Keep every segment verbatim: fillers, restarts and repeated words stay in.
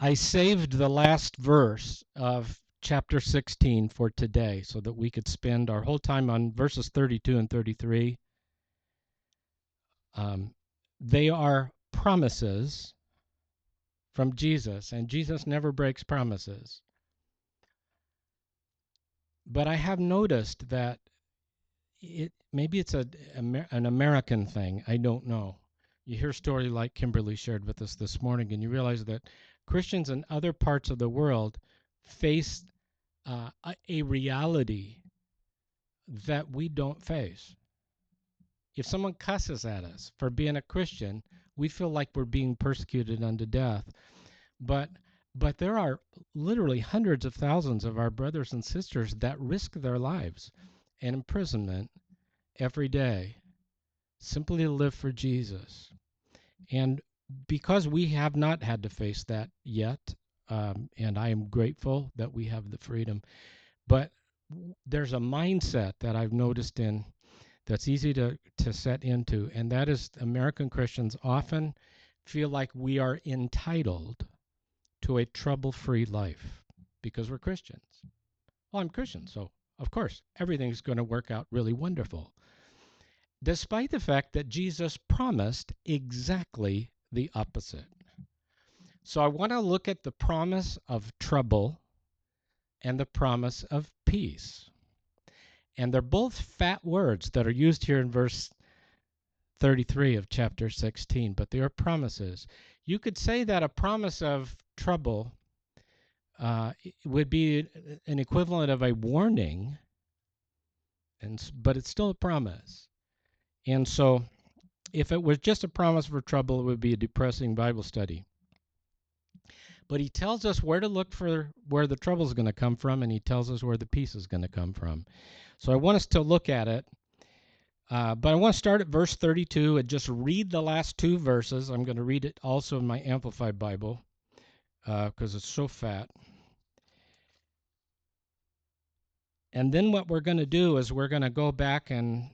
I saved the last verse of chapter sixteen for today so that we could spend our whole time on verses thirty-two and thirty-three. Um, they are promises from Jesus, and Jesus never breaks promises. But I have noticed that it maybe it's a, an American thing. I don't know. You hear a story like Kimberly shared with us this morning, and you realize that Christians in other parts of the world face uh, a, a reality that we don't face. If someone cusses at us for being a Christian, we feel like we're being persecuted unto death. But but there are literally hundreds of thousands of our brothers and sisters that risk their lives and imprisonment every day simply to live for Jesus. And because we have not had to face that yet, um, and I am grateful that we have the freedom, but there's a mindset that I've noticed in that's easy to, to set into, and that is American Christians often feel like we are entitled to a trouble-free life because we're Christians. Well, I'm Christian, so of course everything's going to work out really wonderful, despite the fact that Jesus promised exactly the opposite. So I want to look at the promise of trouble and the promise of peace. And they're both fat words that are used here in verse thirty-three of chapter sixteen, but they are promises. You could say that a promise of trouble uh, would be an equivalent of a warning, and but it's still a promise. And so if it was just a promise for trouble, it would be a depressing Bible study. But he tells us where to look for where the trouble is going to come from, and he tells us where the peace is going to come from. So I want us to look at it. Uh, but I want to start at verse thirty-two and just read the last two verses. I'm going to read it also in my Amplified Bible because uh, it's so fat. And then what we're going to do is we're going to go back, and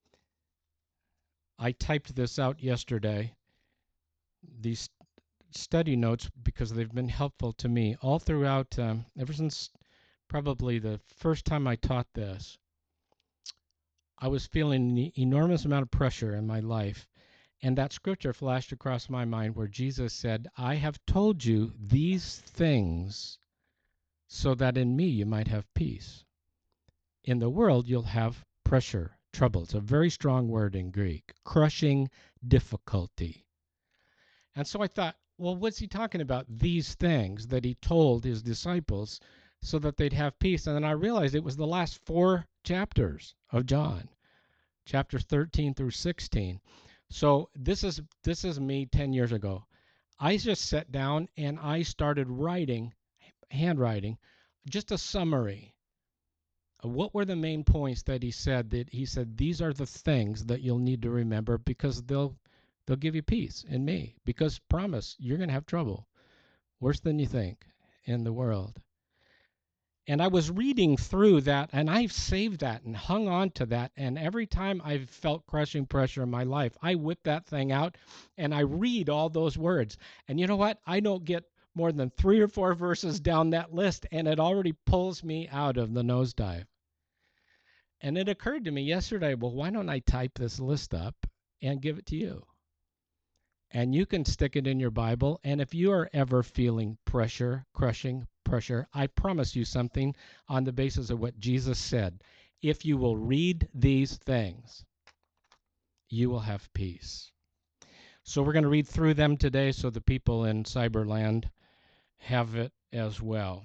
I typed this out yesterday, these study notes, because they've been helpful to me all throughout, um, ever since probably the first time I taught this. I was feeling an enormous amount of pressure in my life, and that scripture flashed across my mind where Jesus said, I have told you these things so that in me you might have peace. In the world you'll have pressure, trouble. It's a very strong word in Greek, crushing difficulty. And so I thought, well, what's he talking about? These things that he told his disciples so that they'd have peace. And then I realized it was the last four chapters of John, chapters thirteen through sixteen. So this is this is me ten years ago. I just sat down and I started writing, handwriting, just a summary. What were the main points that he said? That he said, these are the things that you'll need to remember because they'll they'll give you peace in me. Because promise, you're going to have trouble, worse than you think, in the world. And I was reading through that, and I've saved that and hung on to that. And every time I've felt crushing pressure in my life, I whip that thing out and I read all those words. And you know what? I don't get more than three or four verses down that list, and it already pulls me out of the nosedive. And it occurred to me yesterday, well, why don't I type this list up and give it to you? And you can stick it in your Bible. And if you are ever feeling pressure, crushing pressure, I promise you something on the basis of what Jesus said. If you will read these things, you will have peace. So we're going to read through them today so the people in Cyberland have it as well.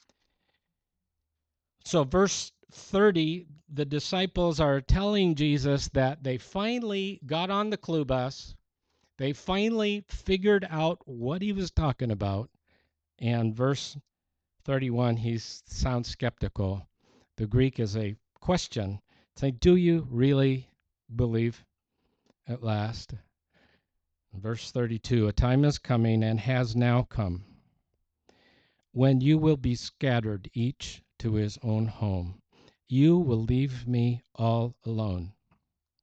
So verse thirty, the disciples are telling Jesus that they finally got on the clue bus. They finally figured out what he was talking about. And verse thirty-one, he sounds skeptical. The Greek is a question. It's like, do you really believe at last? Verse thirty-two, a time is coming and has now come when you will be scattered each to his own home. You will leave me all alone.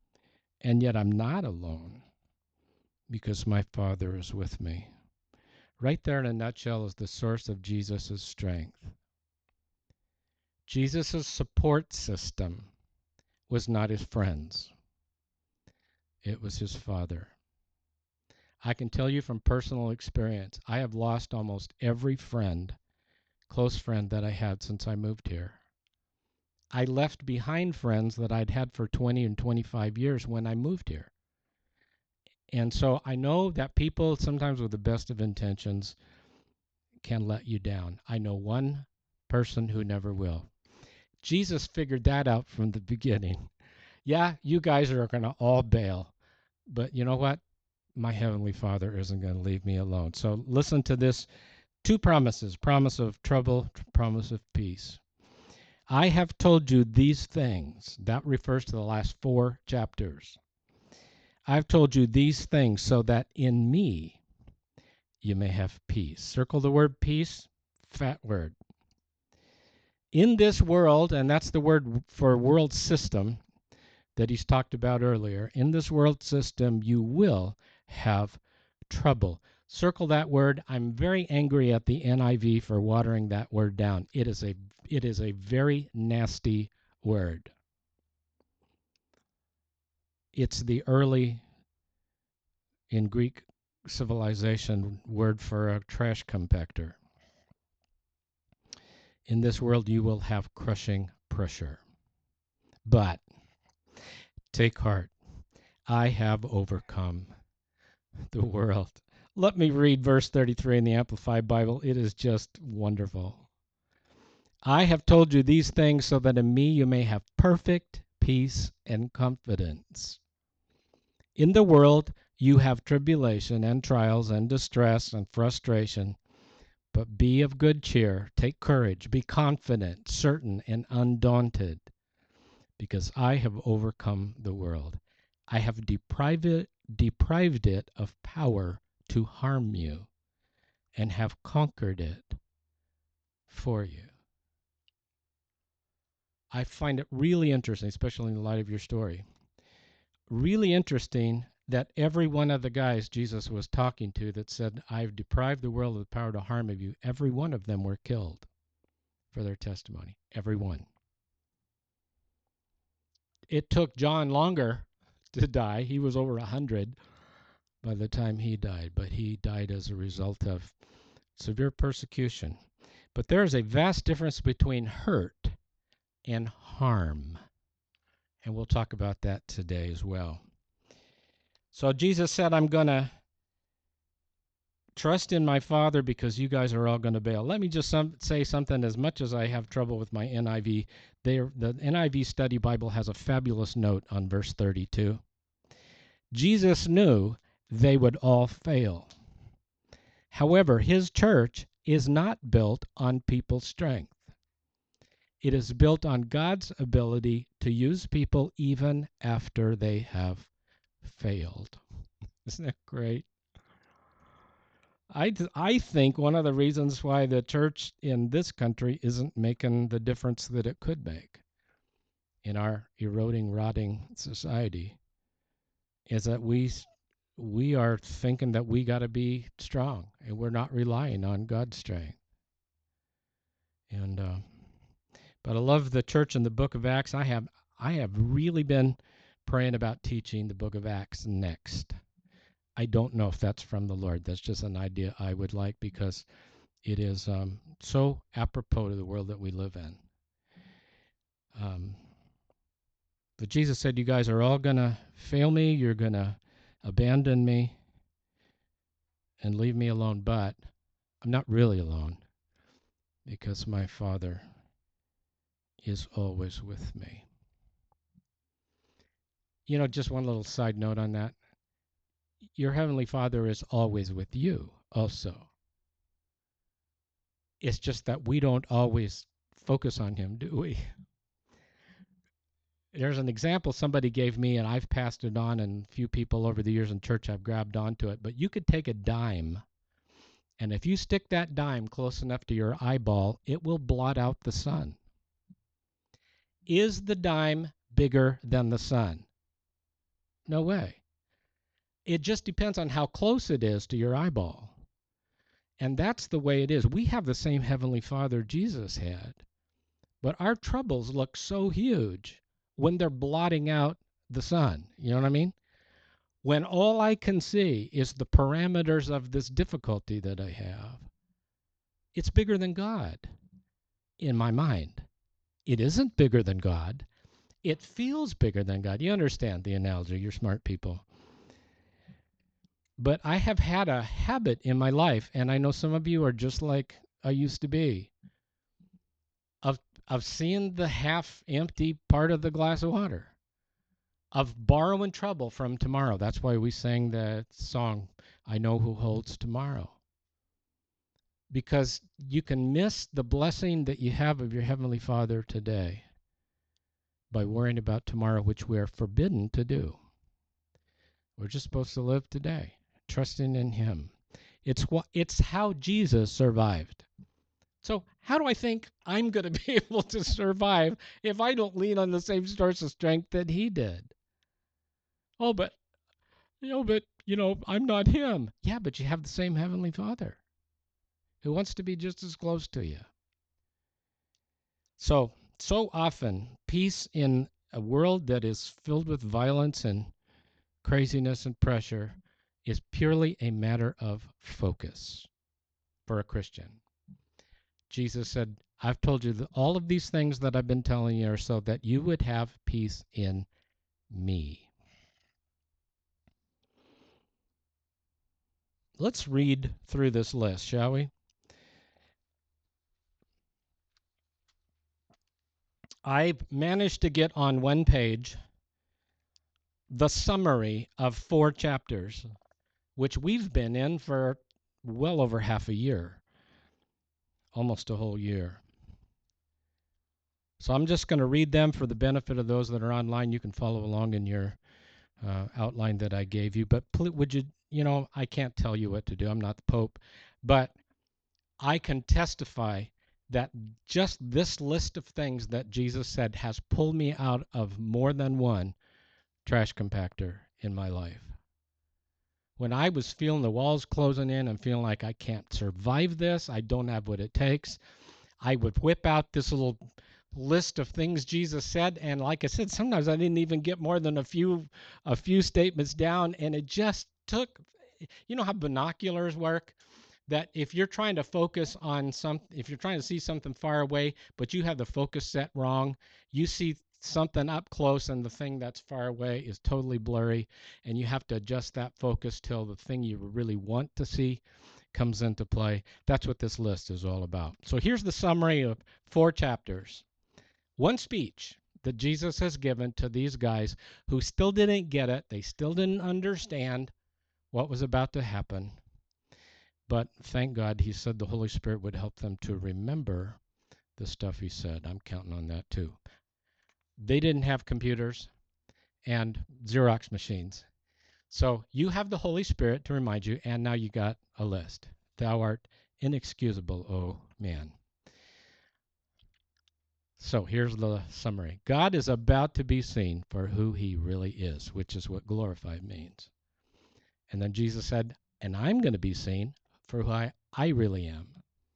And yet I'm not alone, because my Father is with me. right there in a nutshell is the source of Jesus' strength. Jesus' support system was not his friends. It was his Father. I can tell you from personal experience, I have lost almost every friend, close friend that I had since I moved here. I left behind friends that I'd had for twenty and twenty-five years when I moved here. And so I know that people, sometimes with the best of intentions, can let you down. I know one person who never will. Jesus figured that out from the beginning. Yeah, you guys are going to all bail, but you know what? My Heavenly Father isn't going to leave me alone. So listen to this. Two promises, promise of trouble, promise of peace. I have told you these things. That refers to the last four chapters. I've told you these things so that in me you may have peace. Circle the word peace, fat word. In this world, and that's the word for world system that he's talked about earlier, in this world system you will have trouble. Circle that word. I'm very angry at the N I V for watering that word down. It is a it is a very nasty word. It's the early, in Greek civilization, word for a trash compactor. In this world you will have crushing pressure. But take heart. I have overcome the world. Let me read verse thirty-three in the Amplified Bible. It is just wonderful. I have told you these things so that in me you may have perfect peace and confidence. In the world you have tribulation and trials and distress and frustration, but be of good cheer, take courage, be confident, certain, and undaunted, because I have overcome the world. I have deprived it, deprived it of power to harm you, and have conquered it for you. I find it really interesting, especially in light of your story, really interesting that every one of the guys Jesus was talking to that said, I've deprived the world of the power to harm of you, every one of them were killed for their testimony. Every one. It took John longer to die. He was over a hundred by the time he died, but he died as a result of severe persecution. But there is a vast difference between hurt and harm. And we'll talk about that today as well. So Jesus said, I'm going to trust in my Father because you guys are all going to bail. Let me just some, say something. As much as I have trouble with my N I V, they are, the N I V Study Bible has a fabulous note on verse thirty-two. Jesus knew they would all fail. However, his church is not built on people's strength. It is built on God's ability to use people even after they have failed. Isn't that great? I, I think one of the reasons why the church in this country isn't making the difference that it could make in our eroding, rotting society is that we we are thinking that we got to be strong, and we're not relying on God's strength. And uh, but I love the church in the Book of Acts. I have I have really been praying about teaching the Book of Acts next. I don't know if that's from the Lord. That's just an idea I would like because it is um, so apropos to the world that we live in. Um, but Jesus said, you guys are all going to fail me. You're going to abandon me and leave me alone. But I'm not really alone because my Father is always with me. You know, just one little side note on that. Your Heavenly Father is always with you also. It's just that we don't always focus on him, do we? There's an example somebody gave me, and I've passed it on, and a few people over the years in church have grabbed onto it. But you could take a dime, and if you stick that dime close enough to your eyeball, it will blot out the sun. Is the dime bigger than the sun? No way. It just depends on how close it is to your eyeball. And that's the way it is. We have the same Heavenly Father Jesus had, but our troubles look so huge when they're blotting out the sun. You know what I mean? When all I can see is the parameters of this difficulty that I have, it's bigger than God in my mind. It isn't bigger than God. It feels bigger than God. You understand the analogy. You're smart people. But I have had a habit in my life, and I know some of you are just like I used to be, of of seeing the half empty part of the glass of water, of borrowing trouble from tomorrow. That's why we sang that song, I Know Who Holds Tomorrow. Because you can miss the blessing that you have of your Heavenly Father today by worrying about tomorrow, which we are forbidden to do. We're just supposed to live today, trusting in Him. It's what it's how Jesus survived. So how do I think I'm going to be able to survive if I don't lean on the same source of strength that He did? Oh, but you know, but you know, I'm not Him. Yeah, but you have the same Heavenly Father who wants to be just as close to you. So, so often, peace in a world that is filled with violence and craziness and pressure is purely a matter of focus for a Christian. Jesus said, I've told you that all of these things that I've been telling you are so that you would have peace in me. Let's read through this list, shall we? I managed to get on one page the summary of four chapters, which we've been in for well over half a year, almost a whole year. So I'm just going to read them for the benefit of those that are online. You can follow along in your uh, outline that I gave you. But pl- would you, you know, I can't tell you what to do. I'm not the Pope. But I can testify that just this list of things that Jesus said has pulled me out of more than one trash compactor in my life. When I was feeling the walls closing in and feeling like I can't survive this, I don't have what it takes, I would whip out this little list of things Jesus said, and like I said, sometimes I didn't even get more than a few a few statements down, and it just took, you know how binoculars work? That if you're trying to focus on some, if you're trying to see something far away, but you have the focus set wrong, you see something up close and the thing that's far away is totally blurry, and you have to adjust that focus till the thing you really want to see comes into play. That's what this list is all about. So here's the summary of four chapters. One speech that Jesus has given to these guys who still didn't get it. They still didn't understand what was about to happen. But thank God he said the Holy Spirit would help them to remember the stuff he said. I'm counting on that too. They didn't have computers and Xerox machines. So you have the Holy Spirit to remind you, and now you got a list. Thou art inexcusable, O man. So here's the summary. God is about to be seen for who he really is, which is what glorified means. And then Jesus said, and I'm going to be seen for who I, I really am.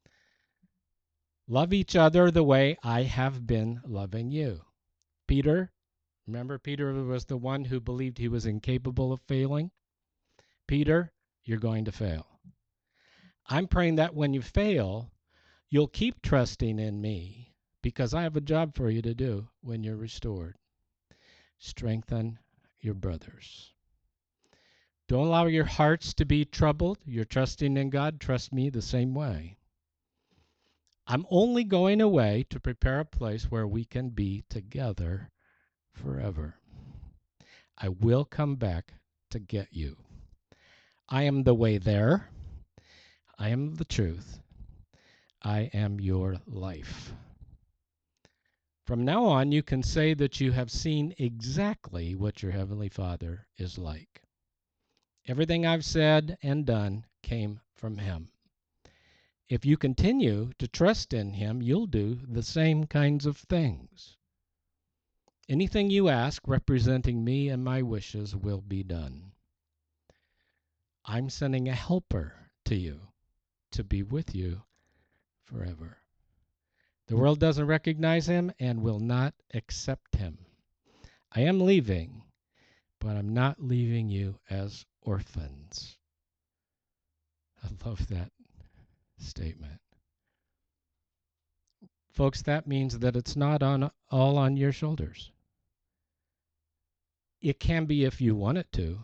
Love each other the way I have been loving you. Peter, remember Peter was the one who believed he was incapable of failing? Peter, you're going to fail. I'm praying that when you fail, you'll keep trusting in me because I have a job for you to do when you're restored. Strengthen your brothers. Don't allow your hearts to be troubled. You're trusting in God. Trust me the same way. I'm only going away to prepare a place where we can be together forever. I will come back to get you. I am the way there. I am the truth. I am your life. From now on, you can say that you have seen exactly what your Heavenly Father is like. Everything I've said and done came from Him. If you continue to trust in Him, you'll do the same kinds of things. Anything you ask representing me and my wishes will be done. I'm sending a helper to you. to be with you forever. The world doesn't recognize him and will not accept him. I am leaving, but I'm not leaving you as orphans. I love that statement. Folks, that means that it's not on all on your shoulders. It can be if you want it to,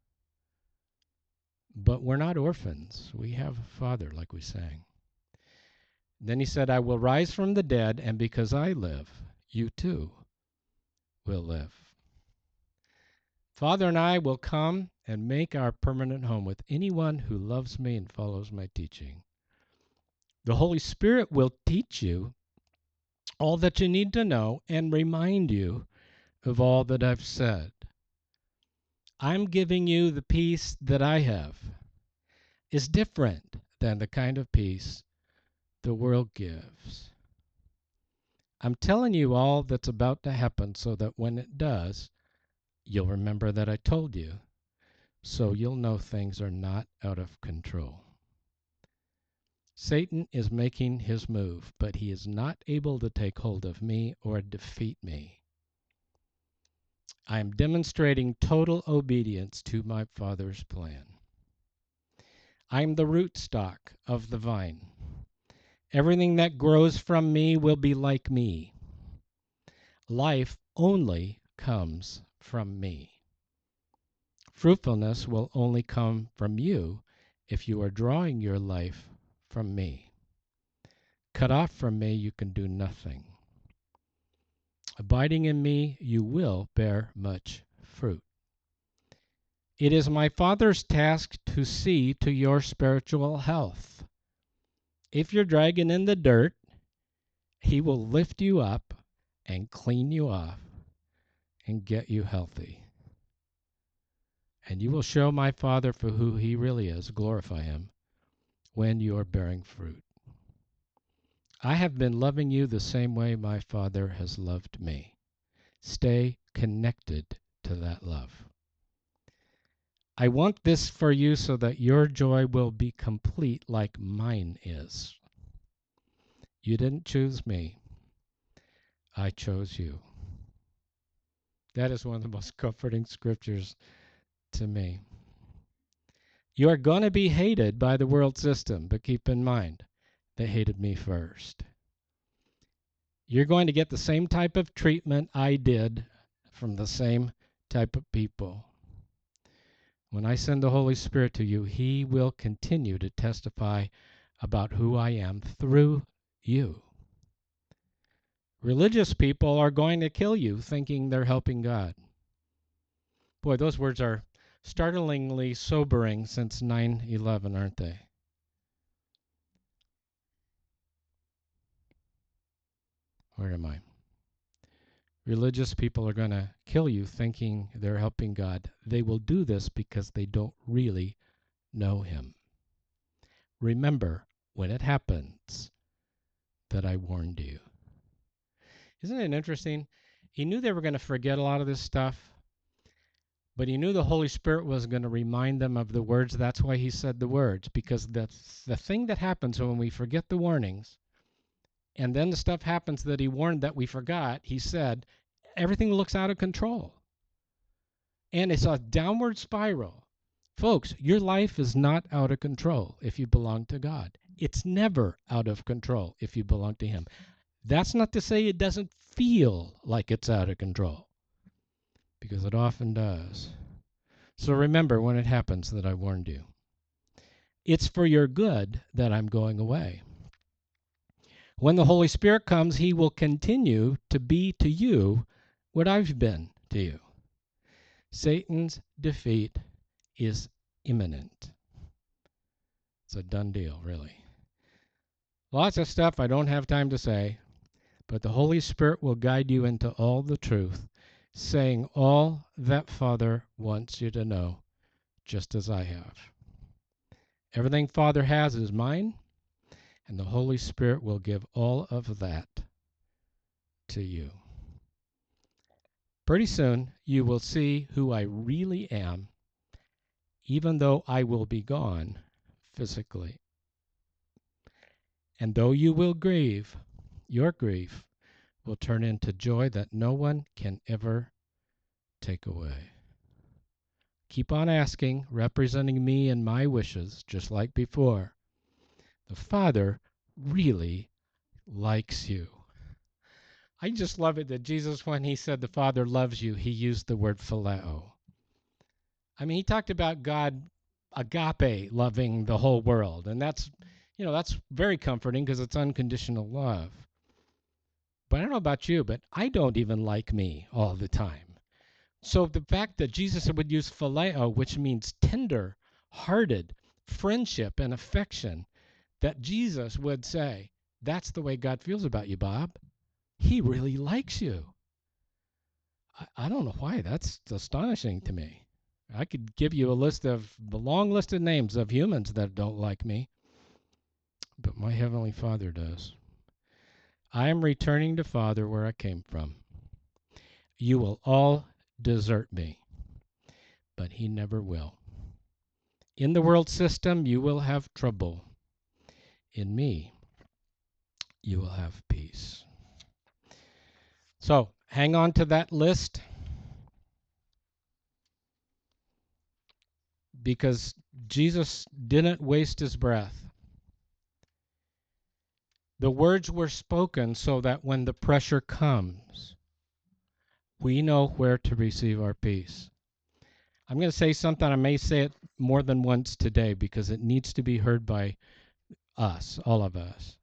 but we're not orphans. We have a Father, like we sang. Then he said, I will rise from the dead, and because I live, you too will live. Father and I will come and make our permanent home with anyone who loves me and follows my teaching. The Holy Spirit will teach you all that you need to know and remind you of all that I've said. I'm giving you the peace that I have. It's different than the kind of peace the world gives. I'm telling you all that's about to happen so that when it does, you'll remember that I told you, so you'll know things are not out of control. Satan is making his move, but he is not able to take hold of me or defeat me. I am demonstrating total obedience to my Father's plan. I am the rootstock of the vine. Everything that grows from me will be like me. Life only comes from me. Fruitfulness will only come from you if you are drawing your life from me. Cut off from me, you can do nothing. Abiding in me, you will bear much fruit. It is my Father's task to see to your spiritual health. If you're dragging in the dirt, he will lift you up and clean you off and get you healthy. And you will show my Father for who he really is, glorify him, when you are bearing fruit. I have been loving you the same way my Father has loved me. Stay connected to that love. I want this for you so that your joy will be complete like mine is. You didn't choose me. I chose you. That is one of the most comforting scriptures to me. You are going to be hated by the world system, but keep in mind, they hated me first. You're going to get the same type of treatment I did from the same type of people. When I send the Holy Spirit to you, he will continue to testify about who I am through you. Religious people are going to kill you thinking they're helping God. Boy, those words are startlingly sobering since nine eleven, aren't they? Where am I? Religious people are going to kill you thinking they're helping God. They will do this because they don't really know him. Remember, when it happens, that I warned you. Isn't it interesting? He knew they were going to forget a lot of this stuff, but he knew the Holy Spirit was going to remind them of the words. That's why he said the words, because the, the thing that happens when we forget the warnings, and then the stuff happens that he warned that we forgot, he said, everything looks out of control. And it's a downward spiral. Folks, your life is not out of control if you belong to God. It's never out of control if you belong to him. That's not to say it doesn't feel like it's out of control, because it often does. So remember when it happens that I warned you. It's for your good that I'm going away. When the Holy Spirit comes, he will continue to be to you what I've been to you. Satan's defeat is imminent. It's a done deal, really. Lots of stuff I don't have time to say, but the Holy Spirit will guide you into all the truth, saying all that Father wants you to know, just as I have. Everything Father has is mine, and the Holy Spirit will give all of that to you. Pretty soon, you will see who I really am, even though I will be gone physically. And though you will grieve, your grief will turn into joy that no one can ever take away. Keep on asking, representing me and my wishes, just like before. The Father really likes you. I just love it that Jesus, when he said the Father loves you, he used the word phileo. I mean, he talked about God agape loving the whole world, and that's, you know, that's very comforting because it's unconditional love. But I don't know about you, but I don't even like me all the time. So the fact that Jesus would use phileo, which means tender hearted friendship and affection, that Jesus would say, that's the way God feels about you, Bob. He really likes you. I, I don't know why. That's astonishing to me. I could give you a list of the long list of names of humans that don't like me, but my Heavenly Father does. I am returning to Father where I came from. You will all desert me, but he never will. In the world system, you will have trouble. In me, you will have peace. So hang on to that list, because Jesus didn't waste his breath. The words were spoken so that when the pressure comes, we know where to receive our peace. I'm going to say something, I may say it more than once today because it needs to be heard by us, all of us.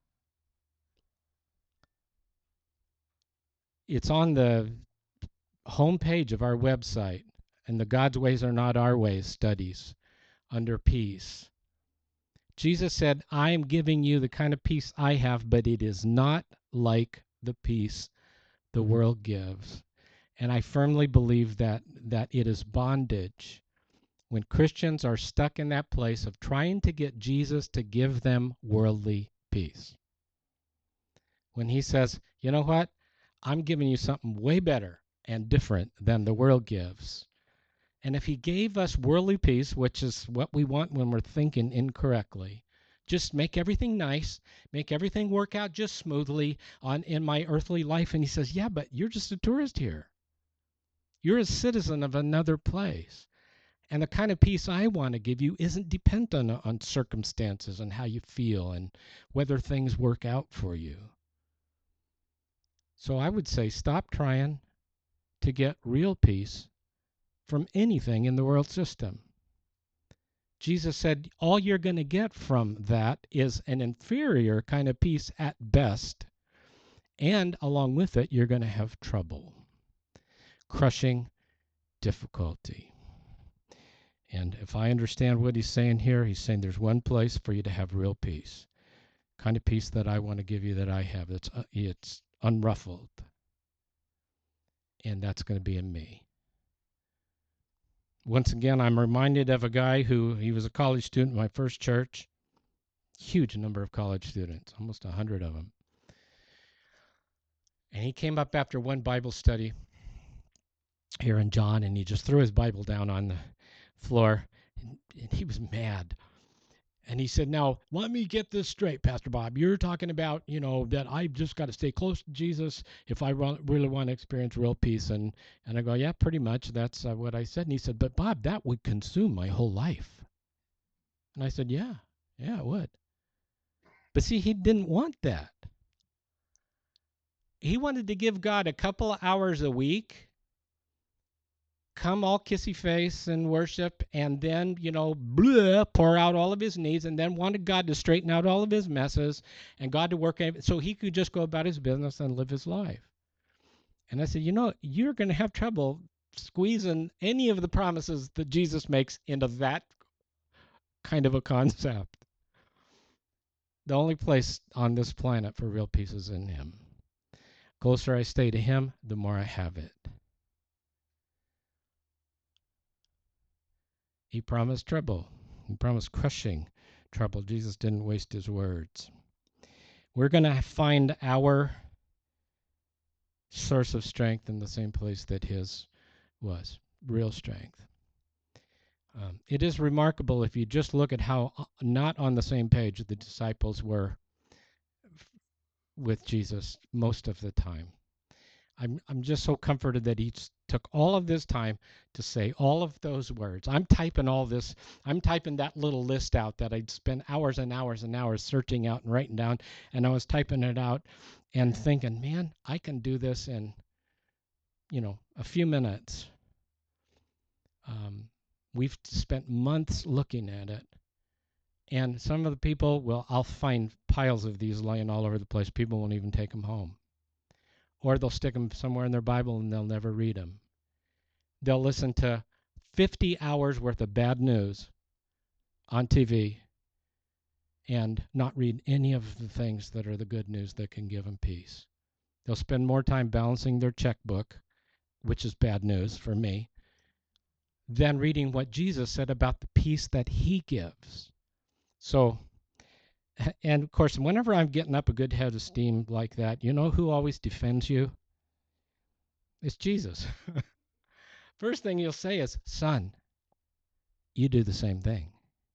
It's on the homepage of our website, and the God's Ways Are Not Our Ways studies under peace. Jesus said, I am giving you the kind of peace I have, but it is not like the peace the world gives. And I firmly believe that that it is bondage when Christians are stuck in that place of trying to get Jesus to give them worldly peace. When he says, you know what? I'm giving you something way better and different than the world gives. And if he gave us worldly peace, which is what we want when we're thinking incorrectly, just make everything nice, make everything work out just smoothly on in my earthly life. And he says, yeah, but you're just a tourist here. You're a citizen of another place. And the kind of peace I want to give you isn't dependent on, on circumstances and how you feel and whether things work out for you. So I would say stop trying to get real peace from anything in the world system. Jesus said all you're going to get from that is an inferior kind of peace at best, and along with it, you're going to have trouble, crushing difficulty. And if I understand what he's saying here, he's saying there's one place for you to have real peace, kind of peace that I want to give you that I have. It's, uh, it's unruffled, and that's going to be in me. Once again, I'm reminded of a guy who, he was a college student in my first church. Huge number of college students, almost a hundred of them. And he came up after one Bible study here in John, and he just threw his Bible down on the floor, and, and he was mad. And he said, now, let me get this straight, Pastor Bob. You're talking about, you know, that I've just got to stay close to Jesus if I really want to experience real peace. And, and I go, yeah, pretty much. That's uh, what I said. And he said, but Bob, that would consume my whole life. And I said, yeah, yeah, it would. But see, he didn't want that. He wanted to give God a couple of hours a week, come all kissy face and worship, and then, you know, blah, pour out all of his needs, and then wanted God to straighten out all of his messes and God to work so he could just go about his business and live his life. And I said, you know, you're going to have trouble squeezing any of the promises that Jesus makes into that kind of a concept. The only place on this planet for real peace is in him. The closer I stay to him, the more I have it. He promised trouble. He promised crushing trouble. Jesus didn't waste his words. We're going to find our source of strength in the same place that his was, real strength. Um, it is remarkable if you just look at how not on the same page the disciples were with Jesus most of the time. I'm I'm just so comforted that he took all of this time to say all of those words. I'm typing all this. I'm typing that little list out that I'd spent hours and hours and hours searching out and writing down, and I was typing it out and thinking, man, I can do this in, you know, a few minutes. Um, we've spent months looking at it. And some of the people, well, I'll find piles of these lying all over the place. People won't even take them home. Or they'll stick them somewhere in their Bible and they'll never read them. They'll listen to fifty hours worth of bad news on T V and not read any of the things that are the good news that can give them peace. They'll spend more time balancing their checkbook, which is bad news for me, than reading what Jesus said about the peace that he gives. So, and of course, whenever I'm getting up a good head of steam like that, you know who always defends you? It's Jesus. First thing he'll say is, son, you do the same thing.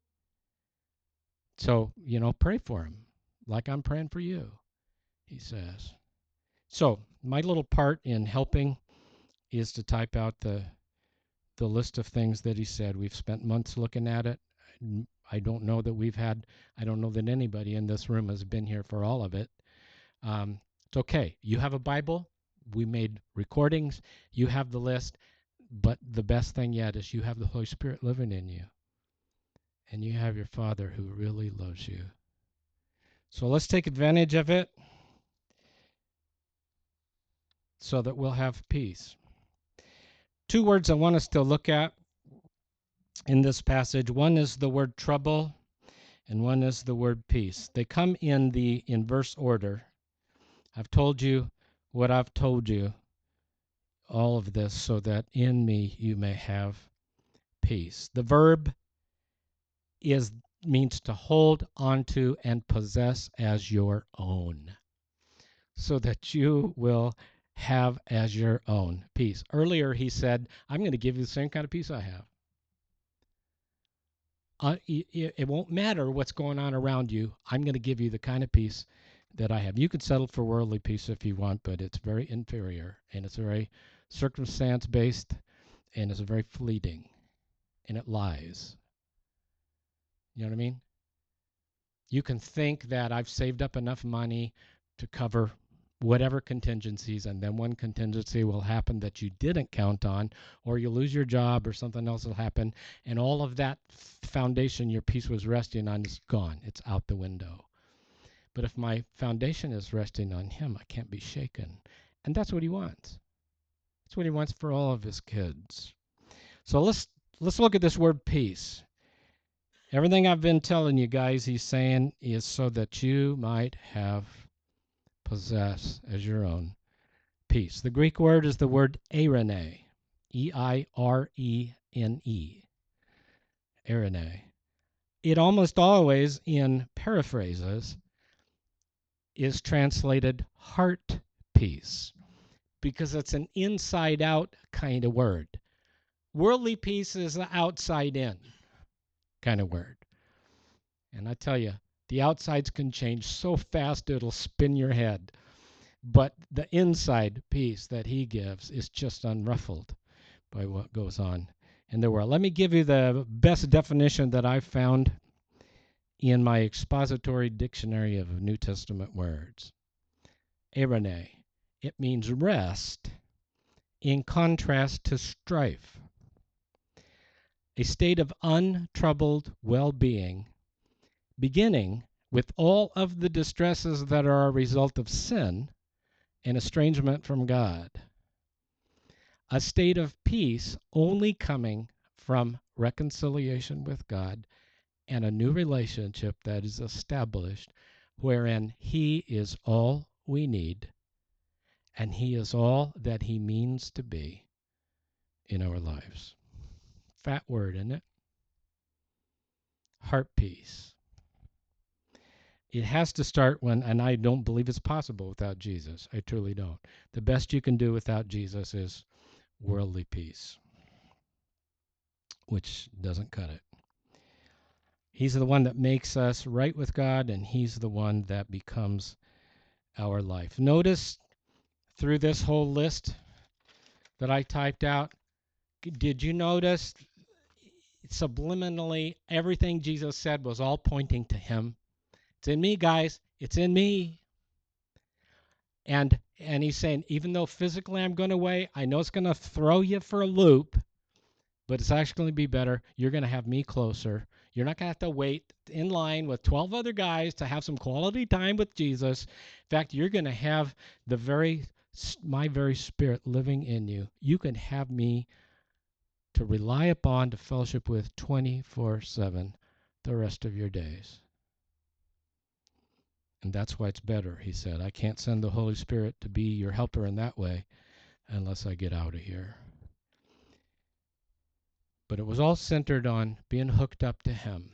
So, you know, pray for him like I'm praying for you, he says. So my little part in helping is to type out the the list of things that he said. We've spent months looking at it. I don't know that we've had, I don't know that anybody in this room has been here for all of it. Um, it's okay. You have a Bible. We made recordings. You have the list. But the best thing yet is you have the Holy Spirit living in you. And you have your Father who really loves you. So let's take advantage of it so that we'll have peace. Two words I want us to look at in this passage. One is the word trouble, and one is the word peace. They come in the inverse order. I've told you what I've told you, all of this, so that in me you may have peace. The verb is means to hold onto and possess as your own, so that you will have as your own peace. Earlier he said, I'm going to give you the same kind of peace I have. Uh, it, it won't matter what's going on around you. I'm going to give you the kind of peace that I have. You can settle for worldly peace if you want, but it's very inferior, and it's very circumstance-based, and it's very fleeting, and it lies. You know what I mean? You can think that I've saved up enough money to cover whatever contingencies, and then one contingency will happen that you didn't count on, or you'll lose your job, or something else will happen, and all of that foundation your peace was resting on is gone. It's out the window. But if my foundation is resting on him, I can't be shaken. And that's what he wants. That's what he wants for all of his kids. So let's let's look at this word peace. Everything I've been telling you guys, he's saying, is so that you might have, possess as your own peace. The Greek word is the word eirene, E I R E N E, eirene. It almost always, in paraphrases, is translated heart peace, because it's an inside-out kind of word. Worldly peace is the outside-in kind of word. And I tell you, the outsides can change so fast it'll spin your head. But the inside peace that he gives is just unruffled by what goes on in the world. Let me give you the best definition that I've found in my expository dictionary of New Testament words. Eirene. It means rest in contrast to strife. A state of untroubled well-being, beginning with all of the distresses that are a result of sin and estrangement from God. A state of peace only coming from reconciliation with God and a new relationship that is established wherein he is all we need and he is all that he means to be in our lives. Fat word, isn't it? Heart peace. It has to start when, and I don't believe it's possible without Jesus. I truly don't. The best you can do without Jesus is worldly peace, which doesn't cut it. He's the one that makes us right with God, and he's the one that becomes our life. Notice through this whole list that I typed out, did you notice subliminally everything Jesus said was all pointing to him? It's in me, guys. It's in me. And and he's saying, even though physically I'm going away, I know it's going to throw you for a loop, but it's actually going to be better. You're going to have me closer. You're not going to have to wait in line with twelve other guys to have some quality time with Jesus. In fact, you're going to have the very my very spirit living in you. You can have me to rely upon, to fellowship with twenty-four seven the rest of your days. And that's why it's better, he said. I can't send the Holy Spirit to be your helper in that way unless I get out of here. But it was all centered on being hooked up to him.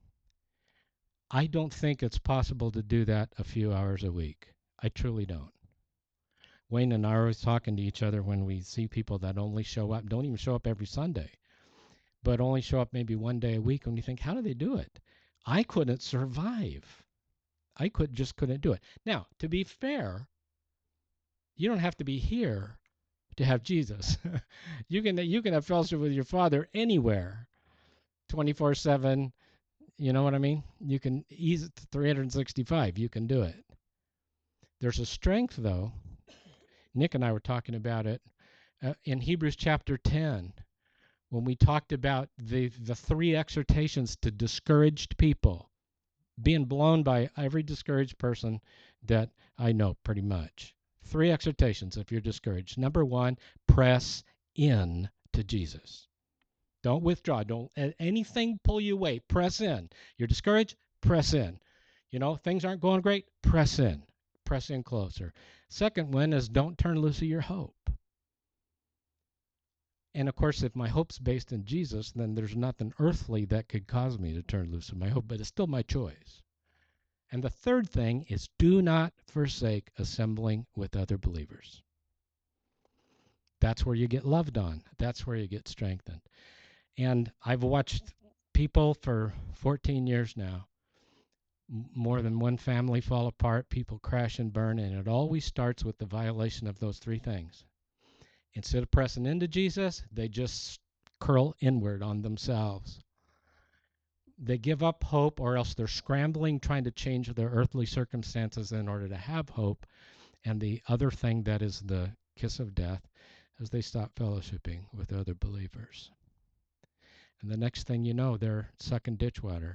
I don't think it's possible to do that a few hours a week. I truly don't. Wayne and I are always talking to each other when we see people that only show up, don't even show up every Sunday, but only show up maybe one day a week, and you think, how do they do it? I couldn't survive. I could just couldn't do it. Now, to be fair, you don't have to be here to have Jesus. you can you can have fellowship with your Father anywhere, twenty-four seven. You know what I mean? You can ease it to three hundred sixty-five. You can do it. There's a strength, though. Nick and I were talking about it uh, in Hebrews chapter ten, when we talked about the the three exhortations to discouraged people, being blown by every discouraged person that I know pretty much. Three exhortations if you're discouraged. Number one, press in to Jesus. Don't withdraw. Don't let anything pull you away. Press in. You're discouraged? Press in. You know, things aren't going great? Press in. Press in closer. Second one is don't turn loose of your hope. And of course, if my hope's based in Jesus, then there's nothing earthly that could cause me to turn loose of my hope, but it's still my choice. And the third thing is do not forsake assembling with other believers. That's where you get loved on. That's where you get strengthened. And I've watched people for fourteen years now, m- more than one family fall apart, people crash and burn, and it always starts with the violation of those three things. Instead of pressing into Jesus, they just curl inward on themselves. They give up hope, or else they're scrambling, trying to change their earthly circumstances in order to have hope. And the other thing that is the kiss of death is they stop fellowshipping with other believers. And the next thing you know, they're sucking ditch water.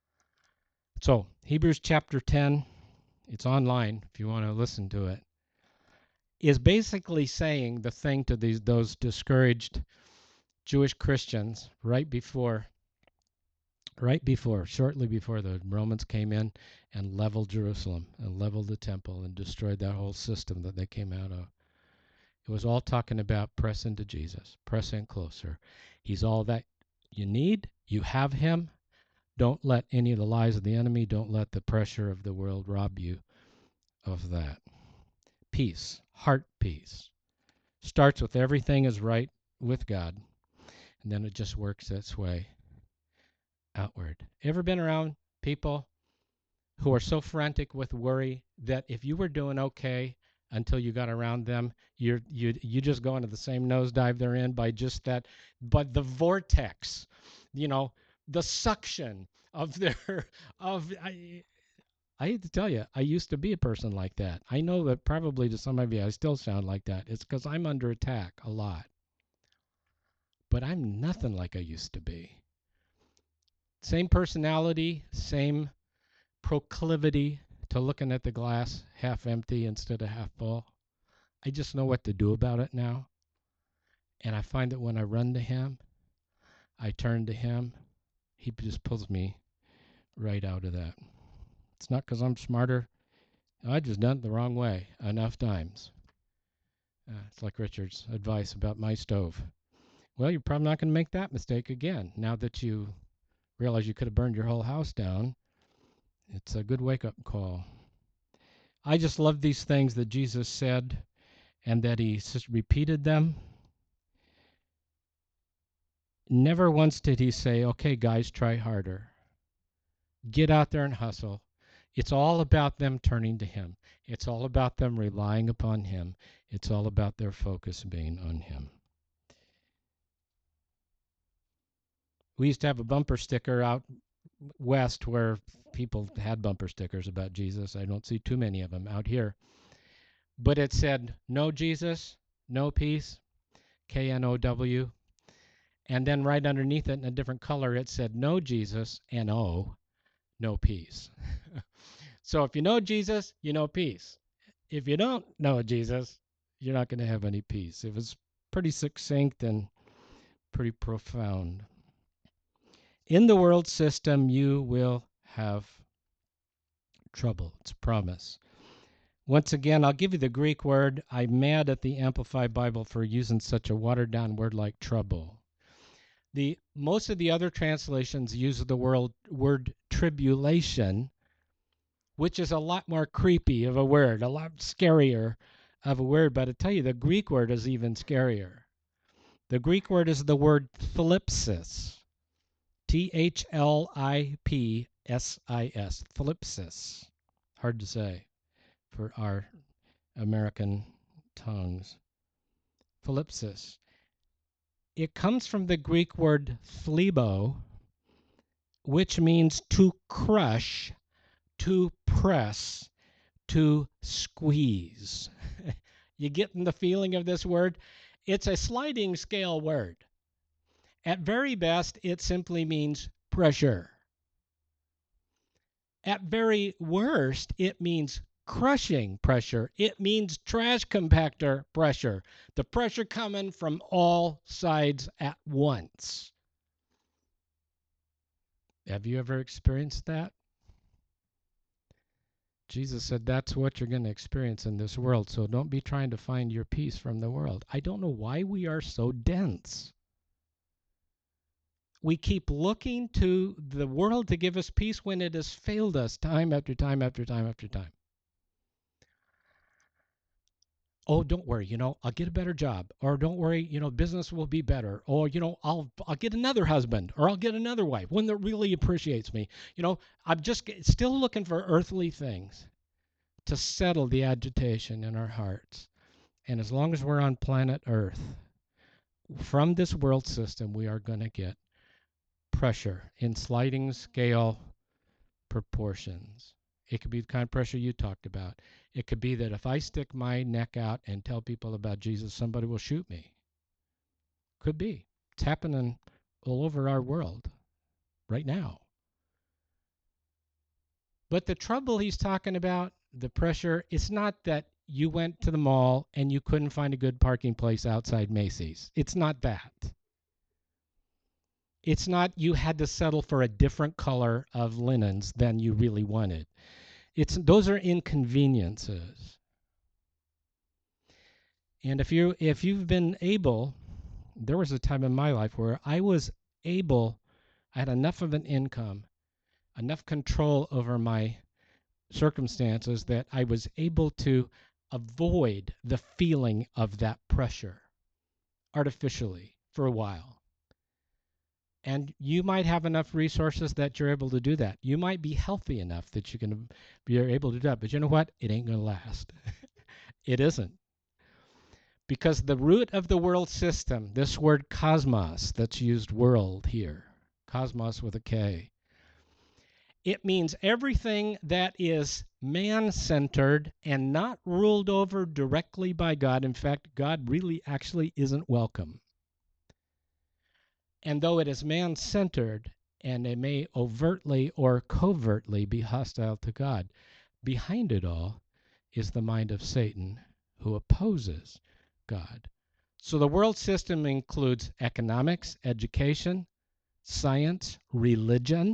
So, Hebrews chapter ten, it's online if you want to listen to it, is basically saying the thing to these those discouraged Jewish Christians right before right before, shortly before the Romans came in and leveled Jerusalem and leveled the temple and destroyed that whole system that they came out of. It was all talking about press into Jesus, press in closer. He's all that you need. You have him. Don't let any of the lies of the enemy, don't let the pressure of the world rob you of that. Peace, heart peace, starts with everything is right with God, and then it just works its way outward. Ever been around people who are so frantic with worry that if you were doing okay until you got around them, you're you you just go into the same nosedive they're in by just that, but the vortex, you know, the suction of their of I, I hate to tell you, I used to be a person like that. I know that probably to some of you I still sound like that. It's because I'm under attack a lot. But I'm nothing like I used to be. Same personality, same proclivity to looking at the glass half empty instead of half full. I just know what to do about it now. And I find that when I run to him, I turn to him, he just pulls me right out of that. It's not because I'm smarter. I just done it the wrong way enough times. Uh, it's like Richard's advice about my stove. Well, you're probably not going to make that mistake again now that you realize you could have burned your whole house down. It's a good wake-up call. I just love these things that Jesus said and that he just repeated them. Never once did he say, okay, guys, try harder. Get out there and hustle. It's all about them turning to him. It's all about them relying upon him. It's all about their focus being on him. We used to have a bumper sticker out west where people had bumper stickers about Jesus. I don't see too many of them out here. But it said, no Jesus, no peace, K N O W. And then right underneath it in a different color, it said, no Jesus, N O, no peace. So if you know Jesus, you know peace. If you don't know Jesus, you're not going to have any peace. It was pretty succinct and pretty profound. In the world system, you will have trouble. It's a promise. Once again, I'll give you the Greek word. I'm mad at the Amplified Bible for using such a watered-down word like trouble. The most of the other translations use the word, word tribulation, which is a lot more creepy of a word, a lot scarier of a word. But I tell you, the Greek word is even scarier. The Greek word is the word thlipsis. T H L I P S I S. Thlipsis. Hard to say for our American tongues. Thlipsis. It comes from the Greek word thlebo, which means to crush, to press, to squeeze. You getting the feeling of this word? It's a sliding scale word. At very best, it simply means pressure. At very worst, it means crushing pressure. It means trash compactor pressure. The pressure coming from all sides at once. Have you ever experienced that? Jesus said that's what you're going to experience in this world, so don't be trying to find your peace from the world. I don't know why we are so dense. We keep looking to the world to give us peace when it has failed us time after time after time after time. Oh, don't worry, you know, I'll get a better job. Or don't worry, you know, business will be better. Or, you know, I'll I'll get another husband, or I'll get another wife, one that really appreciates me. You know, I'm just still looking for earthly things to settle the agitation in our hearts. And as long as we're on planet Earth, from this world system, we are going to get pressure in sliding scale proportions. It could be the kind of pressure you talked about. It could be that if I stick my neck out and tell people about Jesus, somebody will shoot me. Could be. It's happening all over our world right now. But the trouble he's talking about, the pressure, it's not that you went to the mall and you couldn't find a good parking place outside Macy's. It's not that. It's not you had to settle for a different color of linens than you really wanted. It's those are inconveniences. And if you if you've been able, there was a time in my life where I was able, I had enough of an income, enough control over my circumstances that I was able to avoid the feeling of that pressure artificially for a while. And you might have enough resources that you're able to do that. You might be healthy enough that you can be able to do that. But you know what? It ain't going to last. It isn't. Because the root of the world system, this word cosmos that's used world here, cosmos with a K, it means everything that is man-centered and not ruled over directly by God. In fact, God really actually isn't welcome. And though it is man-centered, and it may overtly or covertly be hostile to God, behind it all is the mind of Satan, who opposes God. So the world system includes economics, education, science, religion,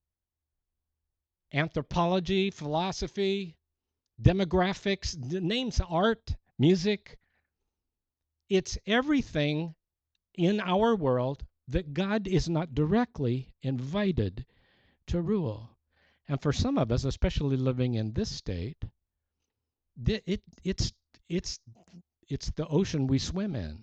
anthropology, philosophy, demographics, names, art, music. It's everything in our world that God is not directly invited to rule. And for some of us, especially living in this state, it, it, it's, it's, it's the ocean we swim in.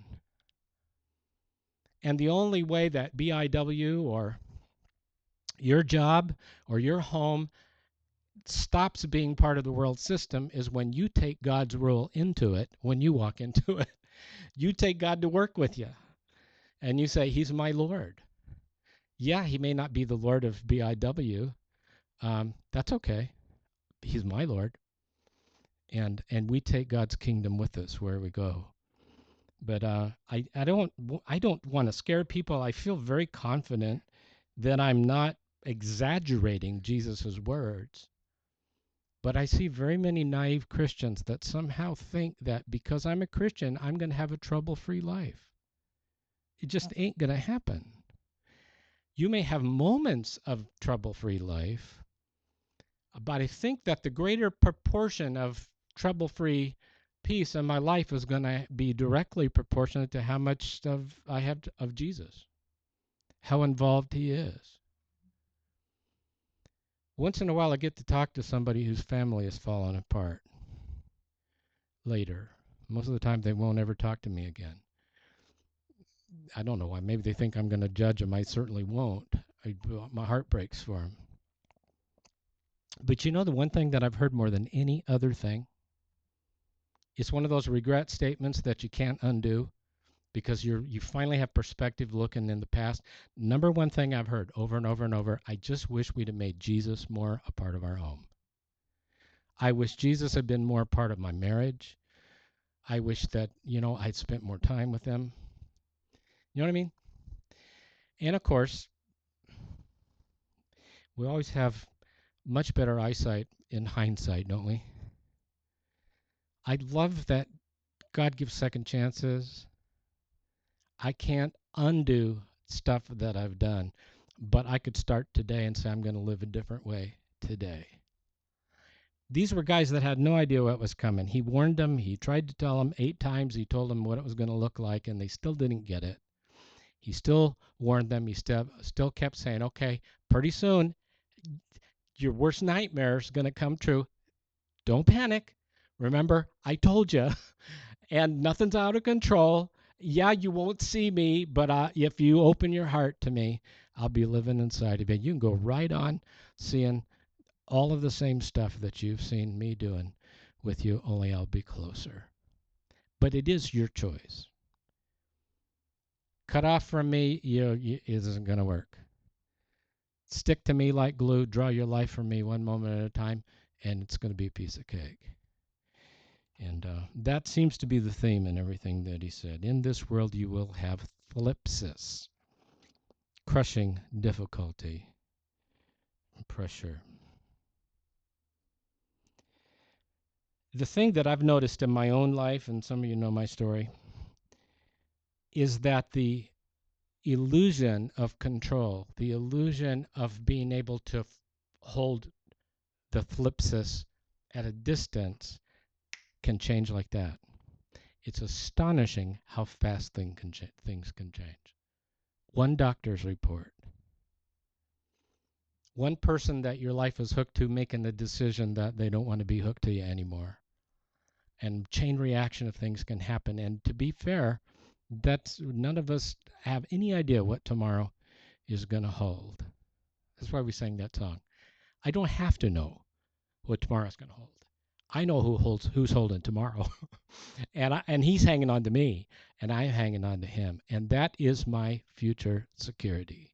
And the only way that B I W or your job or your home stops being part of the world system is when you take God's rule into it, when you walk into it. You take God to work with you, and you say, He's my Lord. Yeah, He may not be the Lord of B I W. Um, that's okay. He's my Lord. And and we take God's kingdom with us where we go. But uh, I, I don't I don't want to scare people. I feel very confident that I'm not exaggerating Jesus' words. But I see very many naive Christians that somehow think that because I'm a Christian, I'm going to have a trouble-free life. It just ain't going to happen. You may have moments of trouble-free life, but I think that the greater proportion of trouble-free peace in my life is going to be directly proportionate to how much of I have of Jesus, how involved He is. Once in a while, I get to talk to somebody whose family has fallen apart. Later, most of the time, they won't ever talk to me again. I don't know why. Maybe they think I'm going to judge them. I certainly won't. I, my heart breaks for them. But you know, the one thing that I've heard more than any other thing, it's one of those regret statements that you can't undo because you're you finally have perspective looking in the past. Number one thing I've heard over and over and over, I just wish we'd have made Jesus more a part of our home. I wish Jesus had been more a part of my marriage. I wish that, you know, I'd spent more time with him. You know what I mean? And of course, we always have much better eyesight in hindsight, don't we? I love that God gives second chances. I can't undo stuff that I've done, but I could start today and say I'm going to live a different way today. These were guys that had no idea what was coming. He warned them. He tried to tell them eight times. He told them what it was going to look like, and they still didn't get it. He still warned them. He still still kept saying, okay, pretty soon your worst nightmare is going to come true. Don't panic. Remember, I told you. And nothing's out of control. Yeah, you won't see me, but uh, if you open your heart to me, I'll be living inside of you. You can go right on seeing all of the same stuff that you've seen me doing with you, only I'll be closer. But it is your choice. Cut off from me, you know, it isn't going to work. Stick to me like glue, draw your life from me one moment at a time, and it's going to be a piece of cake. And uh, that seems to be the theme in everything that he said. In this world you will have thlipsis, crushing difficulty, pressure. The thing that I've noticed in my own life, and some of you know my story, is that the illusion of control, the illusion of being able to f- hold the thlipsis at a distance can change like that. It's astonishing how fast thing can cha- things can change. One doctor's report, one person that your life is hooked to making the decision that they don't want to be hooked to you anymore. And chain reaction of things can happen. And to be fair, that's none of us have any idea what tomorrow is going to hold. That's why we sang that song. I don't have to know what tomorrow's going to hold. I know who holds who's holding tomorrow. and I, and he's hanging on to me, and I'm hanging on to him. And that is my future security.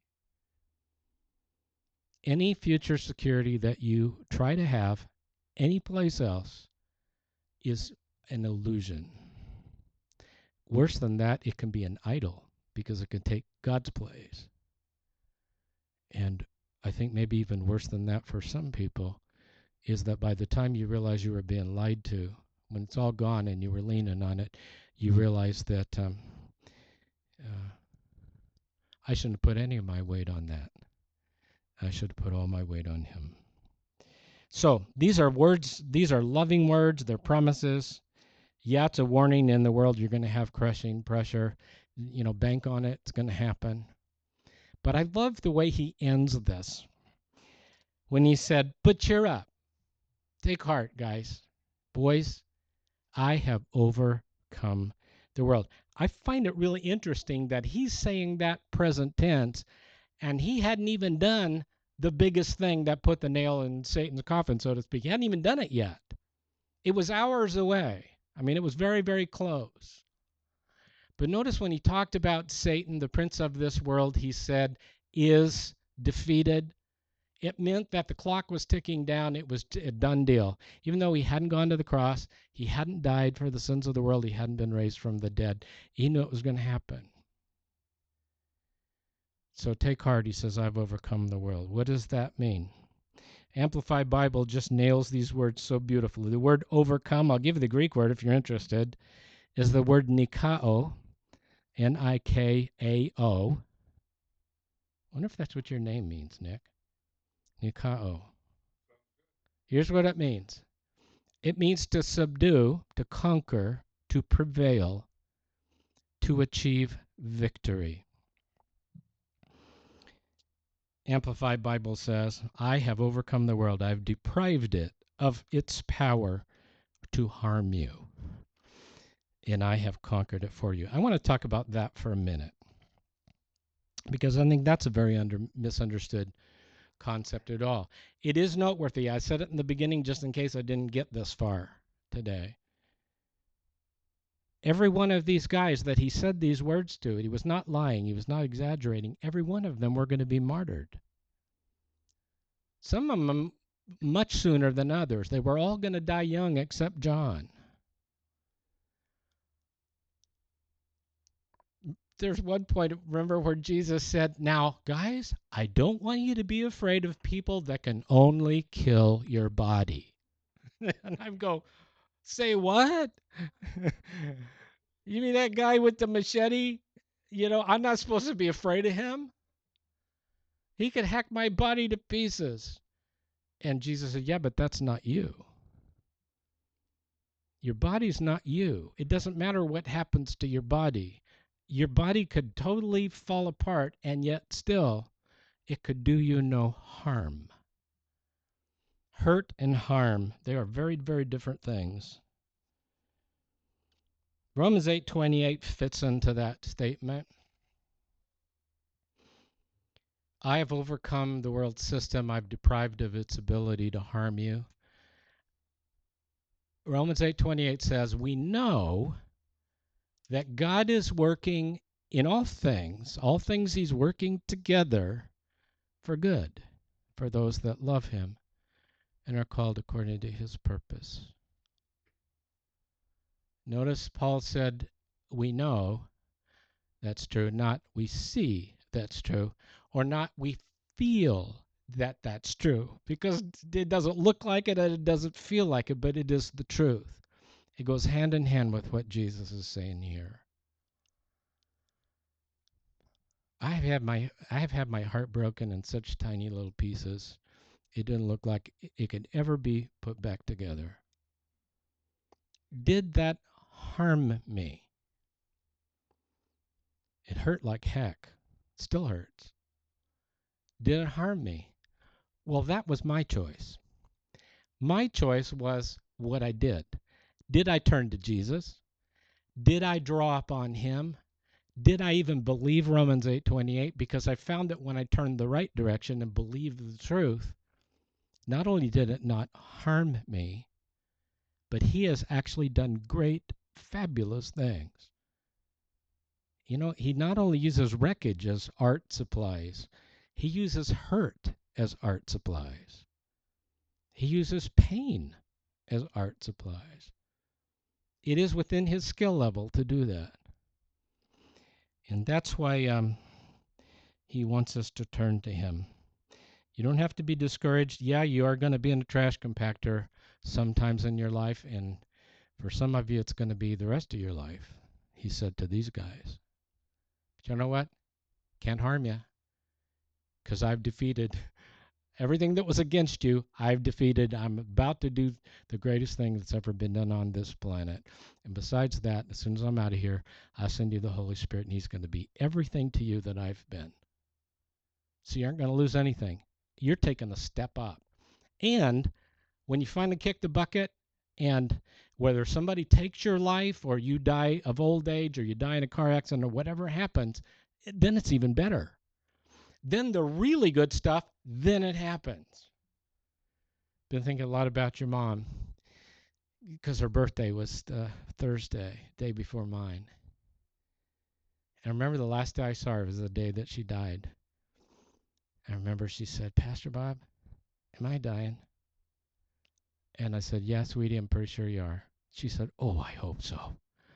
Any future security that you try to have anyplace else is an illusion. Worse than that, it can be an idol because it can take God's place. And I think maybe even worse than that for some people is that by the time you realize you were being lied to, when it's all gone and you were leaning on it, you realize that um, uh, I shouldn't have put any of my weight on that. I should have put all my weight on him. So these are words, these are loving words, they're promises. Yeah, it's a warning in the world. You're going to have crushing pressure. You know, bank on it. It's going to happen. But I love the way he ends this. When he said, but cheer up. Take heart, guys. Boys, I have overcome the world. I find it really interesting that he's saying that present tense, and he hadn't even done the biggest thing that put the nail in Satan's coffin, so to speak. He hadn't even done it yet. It was hours away. I mean, it was very, very close. But notice when he talked about Satan, the prince of this world, he said, is defeated. It meant that the clock was ticking down. It was a done deal. Even though he hadn't gone to the cross, he hadn't died for the sins of the world, he hadn't been raised from the dead. He knew it was going to happen. So take heart, he says, I've overcome the world. What does that mean? Amplified Bible just nails these words so beautifully. The word overcome, I'll give you the Greek word if you're interested, is the word nikao, N I K A O. I wonder if that's what your name means, Nick. Nikao. Here's what it means. It means to subdue, to conquer, to prevail, to achieve victory. Amplified Bible says, I have overcome the world. I've deprived it of its power to harm you, and I have conquered it for you. I want to talk about that for a minute, because I think that's a very under, misunderstood concept at all. It is noteworthy. I said it in the beginning just in case I didn't get this far today. Every one of these guys that he said these words to, he was not lying, he was not exaggerating, every one of them were going to be martyred. Some of them much sooner than others. They were all going to die young except John. There's one point, remember, where Jesus said, now, guys, I don't want you to be afraid of people that can only kill your body. And I go, say what? You mean that guy with the machete? You know, I'm not supposed to be afraid of him? He could hack my body to pieces. And Jesus said, yeah, but that's not you. Your body's not you. It doesn't matter what happens to your body. Your body could totally fall apart, and yet still it could do you no harm. Hurt and harm, they are very, very different things. Romans eight twenty-eight fits into that statement. I have overcome the world system. I've deprived of its ability to harm you. Romans eight twenty-eight says, we know that God is working in all things, all things he's working together for good, for those that love him and are called according to his purpose. Notice Paul said, we know that's true, not we see that's true, or not we feel that that's true, because it doesn't look like it and it doesn't feel like it, but it is the truth. It goes hand in hand with what Jesus is saying here. I have had my I have had my heart broken in such tiny little pieces. It didn't look like it could ever be put back together. Did that harm me? It hurt like heck. Still hurts. Did it harm me? Well, that was my choice. My choice was what I did. Did I turn to Jesus? Did I draw up on him? Did I even believe Romans eight twenty-eight? Because I found that when I turned the right direction and believed the truth, not only did it not harm me, but he has actually done great, fabulous things. You know, he not only uses wreckage as art supplies, he uses hurt as art supplies. He uses pain as art supplies. It is within his skill level to do that. And that's why um, he wants us to turn to him. You don't have to be discouraged. Yeah, you are going to be in a trash compactor sometimes in your life, and for some of you, it's going to be the rest of your life, he said to these guys. But you know what? Can't harm you, because I've defeated everything that was against you. I've defeated. I'm about to do the greatest thing that's ever been done on this planet. And besides that, as soon as I'm out of here, I'll send you the Holy Spirit, and he's going to be everything to you that I've been. So you aren't going to lose anything. You're taking a step up. And when you finally kick the bucket, and whether somebody takes your life or you die of old age or you die in a car accident or whatever happens, then it's even better. Then the really good stuff, then it happens. Been thinking a lot about your mom because her birthday was uh, Thursday, day before mine. And I remember the last day I saw her was the day that she died. I remember she said, Pastor Bob, am I dying? And I said, yeah, sweetie, I'm pretty sure you are. She said, oh, I hope so.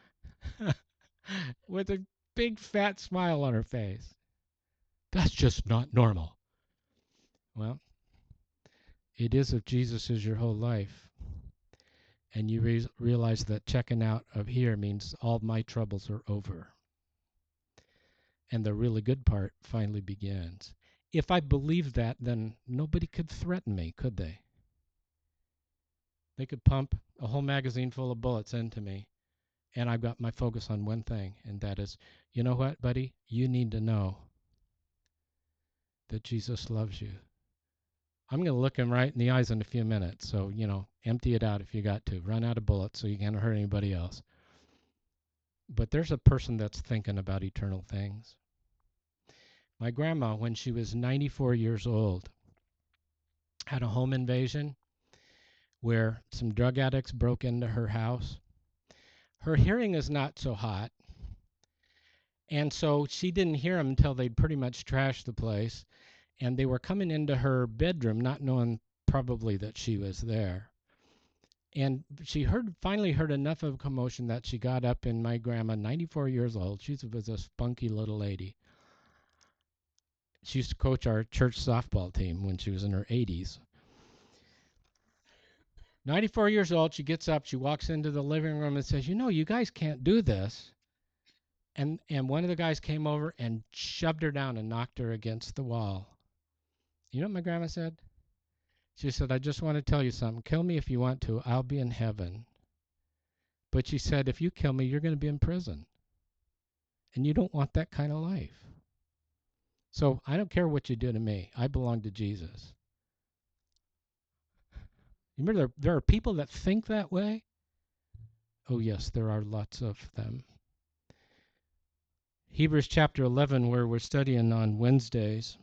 With a big fat smile on her face. That's just not normal. Well, it is if Jesus is your whole life. And you re- realize that checking out of here means all my troubles are over. And the really good part finally begins. If I believed that, then nobody could threaten me, could they? They could pump a whole magazine full of bullets into me, and I've got my focus on one thing, and that is, you know what, buddy? You need to know that Jesus loves you. I'm going to look him right in the eyes in a few minutes, so, you know, empty it out if you got to. Run out of bullets so you can't hurt anybody else. But there's a person that's thinking about eternal things. My grandma, when she was ninety-four years old, had a home invasion where some drug addicts broke into her house. Her hearing is not so hot, and so she didn't hear them until they'd pretty much trashed the place, and they were coming into her bedroom not knowing probably that she was there. And she heard finally heard enough of a commotion that she got up, and my grandma, ninety-four years old, she was a spunky little lady. She used to coach our church softball team when she was in her eighties. ninety-four years old, she gets up, she walks into the living room and says, you know, you guys can't do this. And and one of the guys came over and shoved her down and knocked her against the wall. You know what my grandma said? She said, I just want to tell you something. Kill me if you want to. I'll be in heaven. But she said, if you kill me, you're going to be in prison. And you don't want that kind of life. So I don't care what you do to me. I belong to Jesus. You remember there, there are people that think that way? Oh, yes, there are lots of them. Hebrews chapter eleven, where we're studying on Wednesdays,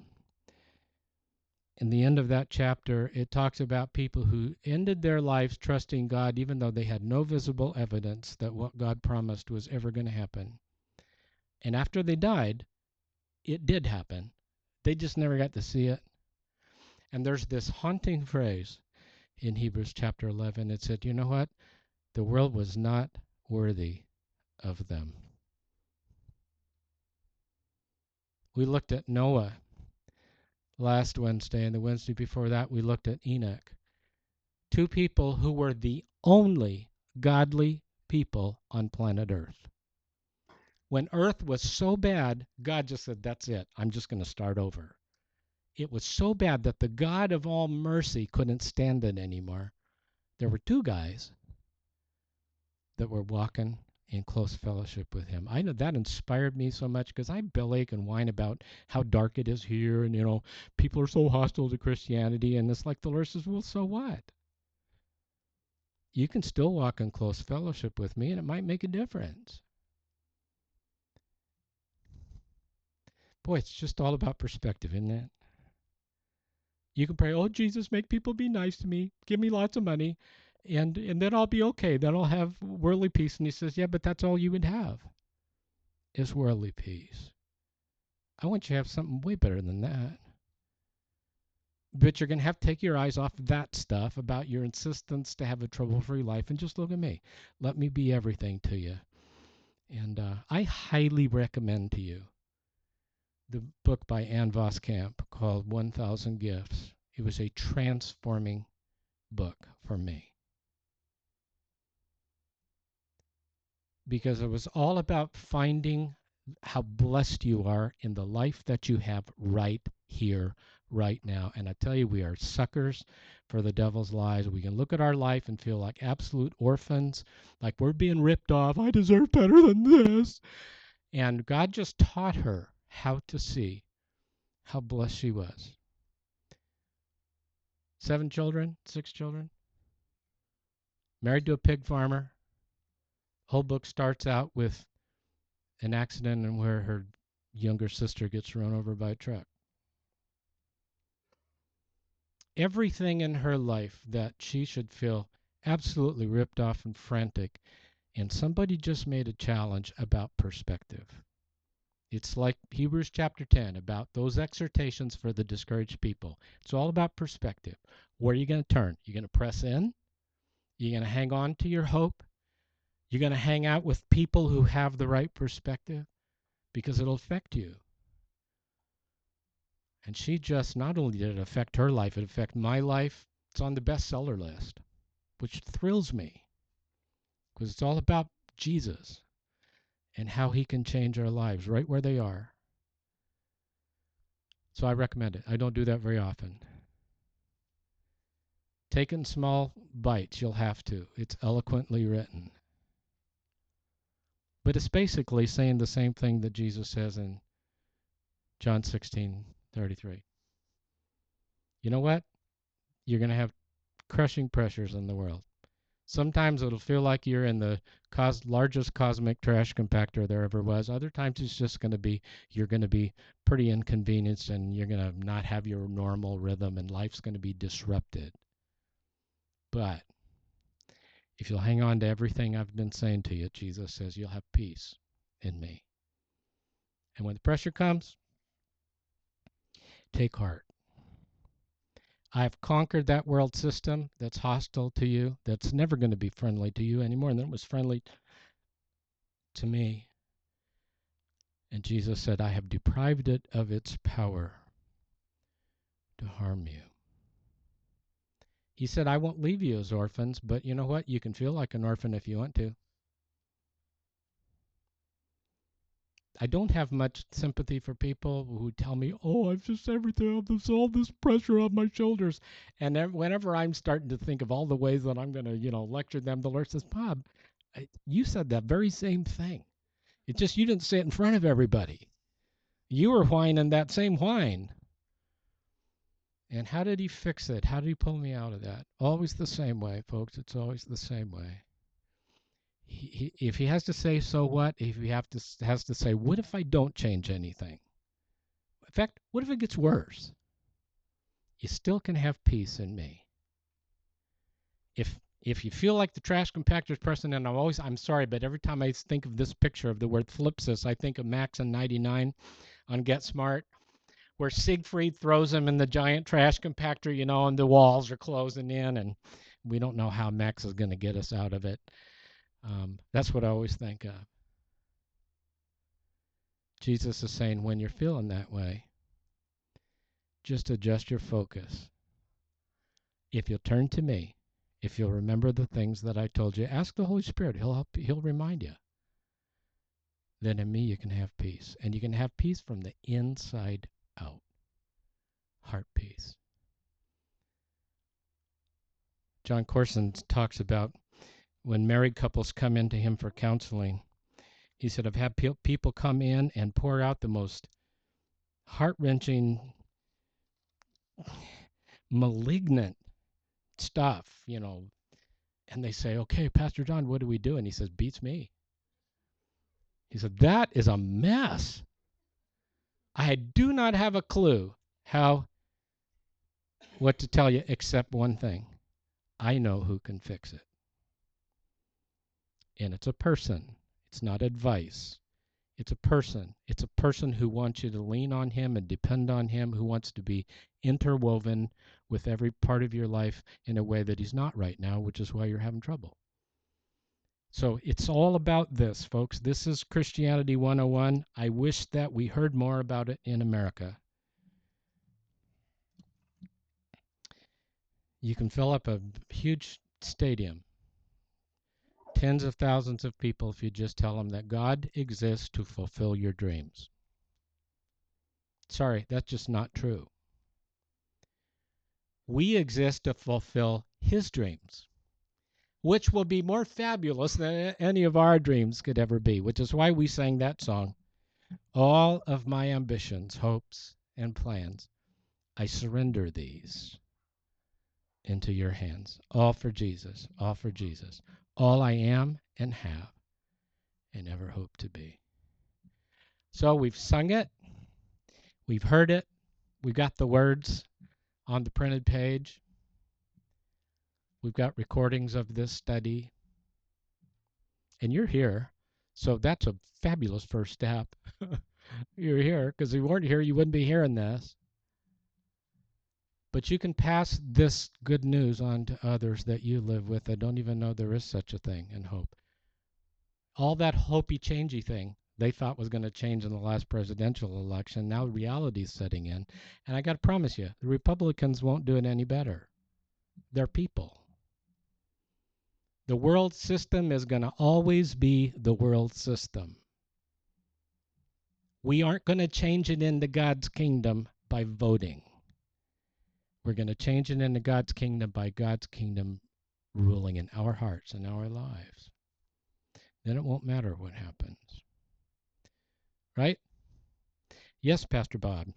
in the end of that chapter, it talks about people who ended their lives trusting God even though they had no visible evidence that what God promised was ever going to happen. And after they died, it did happen. They just never got to see it. And there's this haunting phrase in Hebrews chapter eleven. It said, you know what? The world was not worthy of them. We looked at Noah last Wednesday, and the Wednesday before that we looked at Enoch. Two people who were the only godly people on planet Earth. When Earth was so bad, God just said, that's it. I'm just going to start over. It was so bad that the God of all mercy couldn't stand it anymore. There were two guys that were walking in close fellowship with him. I know that inspired me so much because I bellyache and whine about how dark it is here, and, you know, people are so hostile to Christianity, and it's like the Lord says, well, so what? You can still walk in close fellowship with me, and it might make a difference. Boy, it's just all about perspective, isn't it? You can pray, oh, Jesus, make people be nice to me. Give me lots of money, and, and then I'll be okay. Then I'll have worldly peace. And he says, yeah, but that's all you would have is worldly peace. I want you to have something way better than that. But you're going to have to take your eyes off that stuff about your insistence to have a trouble-free life and just look at me. Let me be everything to you. And uh, I highly recommend to you the book by Ann Voskamp called one thousand Gifts. It was a transforming book for me. Because it was all about finding how blessed you are in the life that you have right here, right now. And I tell you, we are suckers for the devil's lies. We can look at our life and feel like absolute orphans, like we're being ripped off. I deserve better than this. And God just taught her how to see how blessed she was. Seven children, six children, married to a pig farmer. Whole book starts out with an accident and where her younger sister gets run over by a truck. everything in her life that she should feel absolutely ripped off and frantic. And somebody just made a challenge about perspective. It's like Hebrews chapter ten about those exhortations for the discouraged people. It's all about perspective. Where are you going to turn? You're going to press in? You're going to hang on to your hope? You're going to hang out with people who have the right perspective? Because it'll affect you. And she just, not only did it affect her life, it affected my life. It's on the bestseller list, which thrills me because it's all about Jesus and how he can change our lives right where they are. So I recommend it. I don't do that very often. Take it in small bites. You'll have to. It's eloquently written. But it's basically saying the same thing that Jesus says in John sixteen thirty-three. You know what? You're going to have crushing pressures in the world. Sometimes it'll feel like you're in the cos- largest cosmic trash compactor there ever was. Other times it's just going to be, you're going to be pretty inconvenienced and you're going to not have your normal rhythm and life's going to be disrupted. But if you'll hang on to everything I've been saying to you, Jesus says you'll have peace in me. And when the pressure comes, take heart. I've conquered that world system that's hostile to you, that's never going to be friendly to you anymore than it was friendly to me. And Jesus said, I have deprived it of its power to harm you. He said, I won't leave you as orphans, but you know what? You can feel like an orphan if you want to. I don't have much sympathy for people who tell me, oh, I've just everything, there's all this pressure on my shoulders. And whenever I'm starting to think of all the ways that I'm going to, you know, lecture them, the Lord says, Bob, you said that very same thing. It's just you didn't say it in front of everybody. You were whining that same whine. And how did he fix it? How did he pull me out of that? Always the same way, folks. It's always the same way. He, he, if he has to say, so what? If he have to, has to say, what if I don't change anything? In fact, what if it gets worse? You still can have peace in me. If if you feel like the trash compactor's person, and I'm always, I'm sorry, but every time I think of this picture of the word Thlipsis, I think of Max and ninety-nine on Get Smart, where Siegfried throws him in the giant trash compactor, you know, and the walls are closing in, and we don't know how Max is going to get us out of it. Um, that's what I always think of. Jesus is saying, when you're feeling that way, just adjust your focus. If you'll turn to me, if you'll remember the things that I told you, ask the Holy Spirit. He'll help. He'll remind you. Then in me you can have peace. And you can have peace from the inside out. Heart peace. John Corson talks about when married couples come into him for counseling. He said, I've had pe- people come in and pour out the most heart-wrenching, malignant stuff, you know, and they say, okay, Pastor John, what do we do? And he says, beats me. He said, that is a mess. I do not have a clue how, what to tell you, except one thing. I know who can fix it. And it's a person. It's not advice. It's a person. It's a person who wants you to lean on him and depend on him, who wants to be interwoven with every part of your life in a way that he's not right now, which is why you're having trouble. So it's all about this, folks. This is Christianity one oh one. I wish that we heard more about it in America. You can fill up a huge stadium, tens of thousands of people, if you just tell them that God exists to fulfill your dreams. Sorry, that's just not true. We exist to fulfill his dreams, which will be more fabulous than any of our dreams could ever be, which is why we sang that song. All of my ambitions, hopes, and plans, I surrender these into your hands. All for Jesus, all for Jesus. All I am and have and ever hope to be. So we've sung it. We've heard it. We got the words. on the printed page. We've got recordings of this study. And you're here, so that's a fabulous first step. You're here, because if you weren't here, you wouldn't be hearing this. But you can pass this good news on to others that you live with that don't even know there is such a thing in hope. All that hopey changey thing they thought was going to change in the last presidential election, now reality is setting in. And I got to promise you, the Republicans won't do it any better. They're people. The world system is going to always be the world system. We aren't going to change it into God's kingdom by voting. We're going to change it into God's kingdom by God's kingdom ruling in our hearts and our lives. Then it won't matter what happens. Right? Yes, Pastor Bob.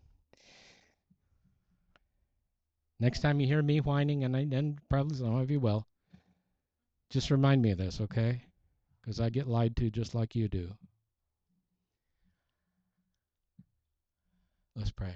Next time you hear me whining, and, I, and probably some of you will, just remind me of this, okay? Because I get lied to just like you do. Let's pray.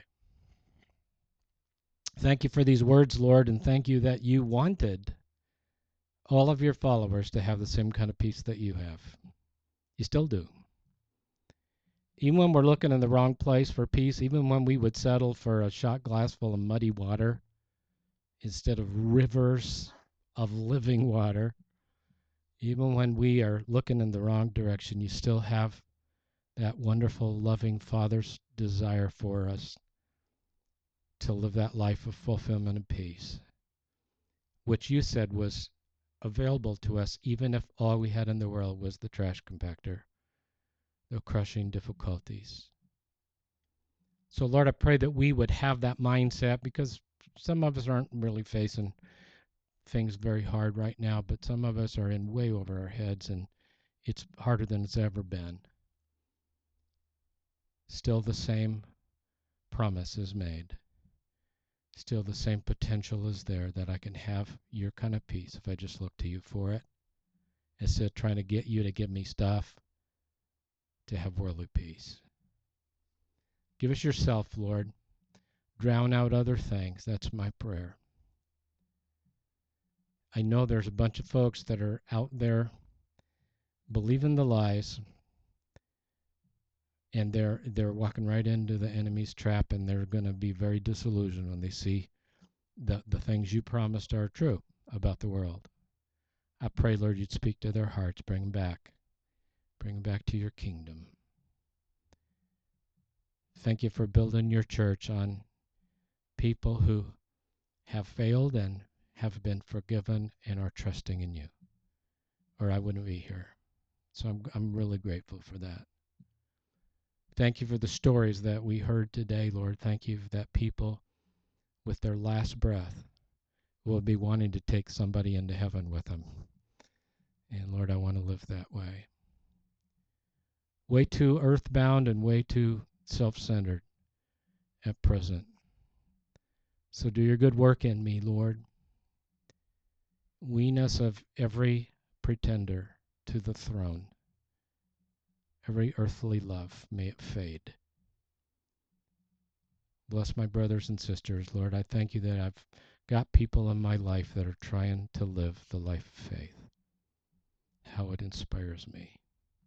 Thank you for these words, Lord, and thank you that you wanted all of your followers to have the same kind of peace that you have. You still do. Even when we're looking in the wrong place for peace, even when we would settle for a shot glass full of muddy water instead of rivers of living water, even when we are looking in the wrong direction, you still have that wonderful, loving Father's desire for us to live that life of fulfillment and peace, which you said was available to us even if all we had in the world was the trash compactor, the crushing difficulties. So, Lord, I pray that we would have that mindset, because some of us aren't really facing things very hard right now, but some of us are in way over our heads, and it's harder than it's ever been. Still the same promise is made. Still the same potential is there that I can have your kind of peace if I just look to you for it, instead of trying to get you to give me stuff to have worldly peace. Give us yourself, Lord. Drown out other things. That's my prayer. I know there's a bunch of folks that are out there believing the lies, and they're they're walking right into the enemy's trap, and they're going to be very disillusioned when they see the, the things you promised are true about the world. I pray, Lord, you'd speak to their hearts, bring them back. Bring them back to your kingdom. Thank you for building your church on people who have failed and have been forgiven and are trusting in you, or I wouldn't be here. So I'm I'm really grateful for that. Thank you for the stories that we heard today, Lord. Thank you that people with their last breath will be wanting to take somebody into heaven with them. And Lord, I want to live that way. Way too earthbound and way too self-centered at present. So do your good work in me, Lord. Wean us of every pretender to the throne. Every earthly love, may it fade. Bless my brothers and sisters, Lord. I thank you that I've got people in my life that are trying to live the life of faith. How it inspires me.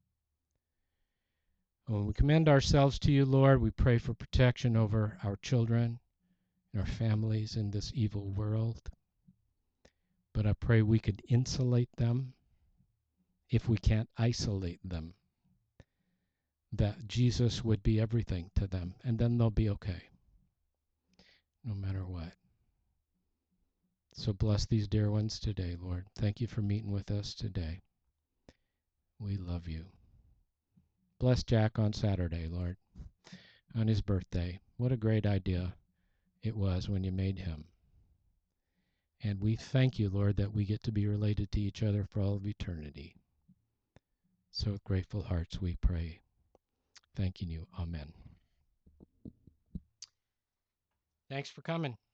When we commend ourselves to you, Lord, we pray for protection over our children and our families in this evil world. But I pray we could insulate them if we can't isolate them, that Jesus would be everything to them, and then they'll be okay, no matter what. So bless these dear ones today, Lord. Thank you for meeting with us today. We love you. Bless Jack on Saturday, Lord, on his birthday. What a great idea it was when you made him. And we thank you, Lord, that we get to be related to each other for all of eternity. So with grateful hearts we pray, thanking you. Amen. Thanks for coming.